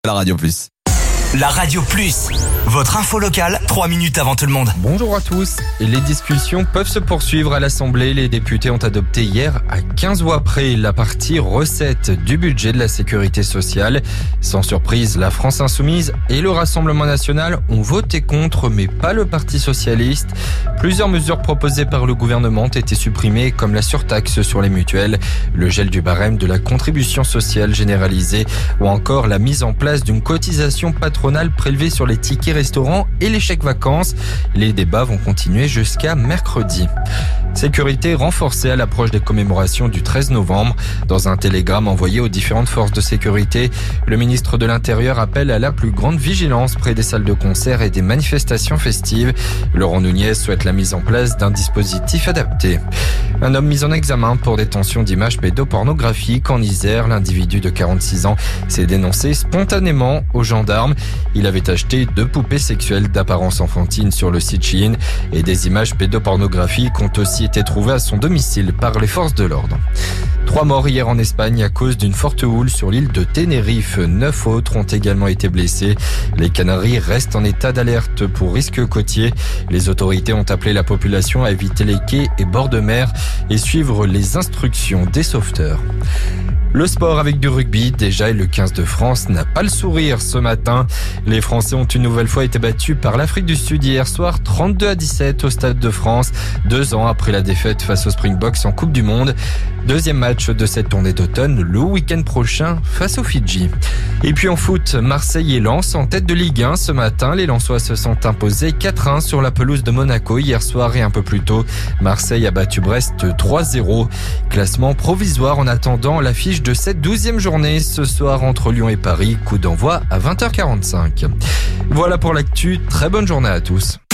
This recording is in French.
la Radio Plus. La Radio Plus, votre info locale, 3 minutes avant tout le monde. Bonjour à tous. Les discussions peuvent se poursuivre à l'Assemblée. Les députés ont adopté hier, à 15 voix près, la partie recettes du budget de la sécurité sociale. Sans surprise, la France Insoumise et le Rassemblement National ont voté contre, mais pas le Parti Socialiste. Plusieurs mesures proposées par le gouvernement ont été supprimées, comme la surtaxe sur les mutuelles, le gel du barème de la contribution sociale généralisée, ou encore la mise en place d'une cotisation patronale prélevée sur les tickets restaurants et les chèques vacances. Les débats vont continuer jusqu'à mercredi. Sécurité renforcée à l'approche des commémorations du 13 novembre. Dans un télégramme envoyé aux différentes forces de sécurité, le ministre de l'Intérieur appelle à la plus grande vigilance près des salles de concert et des manifestations festives. Laurent Nunez souhaite la mise en place d'un dispositif adapté. Un homme mis en examen pour détention d'images pédopornographiques en Isère. L'individu de 46 ans s'est dénoncé spontanément aux gendarmes. Il avait acheté 2 poupées sexuelles d'apparence enfantine sur le site Shein et des images pédopornographiques ont aussi été trouvées à son domicile par les forces de l'ordre. 3 morts hier en Espagne à cause d'une forte houle sur l'île de Tenerife. 9 autres ont également été blessés. Les Canaries restent en état d'alerte pour risque côtier. Les autorités ont appelé la population à éviter les quais et bords de mer et suivre les instructions des sauveteurs. Le sport avec du rugby, déjà, et le 15 de France n'a pas le sourire ce matin. Les Français ont une nouvelle fois été battus par l'Afrique du Sud hier soir, 32-17 au Stade de France, 2 ans après la défaite face aux Springboks en Coupe du Monde. Deuxième match de cette tournée d'automne, le week-end prochain face aux Fidji. Et puis en foot, Marseille et Lens en tête de Ligue 1 ce matin. Les Lensois se sont imposés 4-1 sur la pelouse de Monaco hier soir et un peu plus tôt. Marseille a battu Brest 3-0. Classement provisoire en attendant l'affiche de cette 12e journée ce soir entre Lyon et Paris. Coup d'envoi à 20h45. Voilà pour l'actu. Très bonne journée à tous.